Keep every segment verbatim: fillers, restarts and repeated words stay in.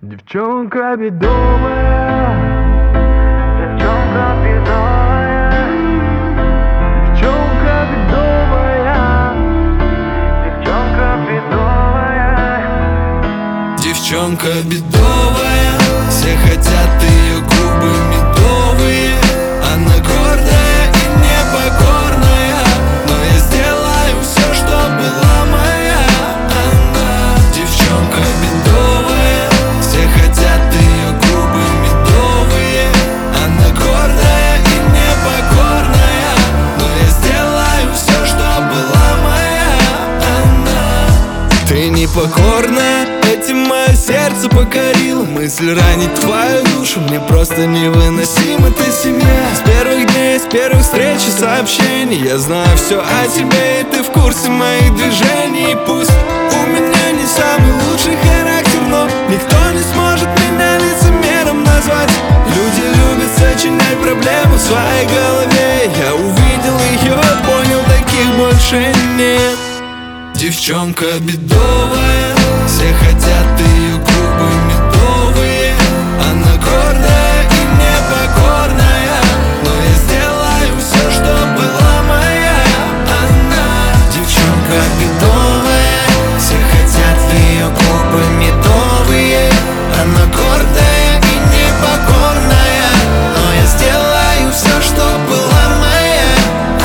Девчонка бедовая, девчонка бедовая, девчонка бедовая, девчонка бедовая. Девчонка бедовая, все хотят ее губы медовые. Она гордая и непокорная, но я сделаю все, что была моя. Она девчонка бедовая, все хотят ее губы медовые. Она гордая и непокорная, но я сделаю все, что была моя. Она ты непокорная, этим мое сердце покорило. Мысль ранить твою душу мне просто невыносимо. Ты семья с первых дней, с первых встреч и сообщений. Я знаю все о тебе, и ты в курсе моих движений. Пусть у меня не самый лучший характер, но никто не сможет меня лицемером назвать. Люди любят сочинять проблемы в своей голове. Я увидел ее, понял, таких больше нет. Девчонка бедовая, все хотят ее губы медовые. Она гордая и непокорная, но я сделаю все, что была моя. Она девчонка бедовая, все хотят ее губы медовые. Она гордая и непокорная, но я сделаю все, что была моя.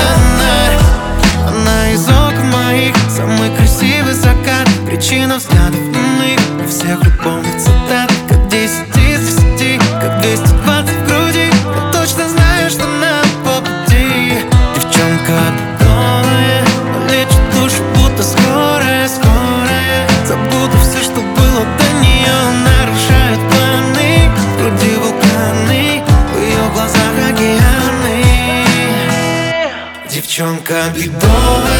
Она, она из окон моих, самый красивый закат, причина взглядов иных у всех любовных цитат. Как десять из десяти, как двести двадцать в груди. Я точно знаю, что нам по пути. Девчонка бедовая, лечит душу, будто скорая, скорая. Забуду все, что было до нее. Нарушает планы, в груди вулканы, в ее глазах океаны. Девчонка бедовая,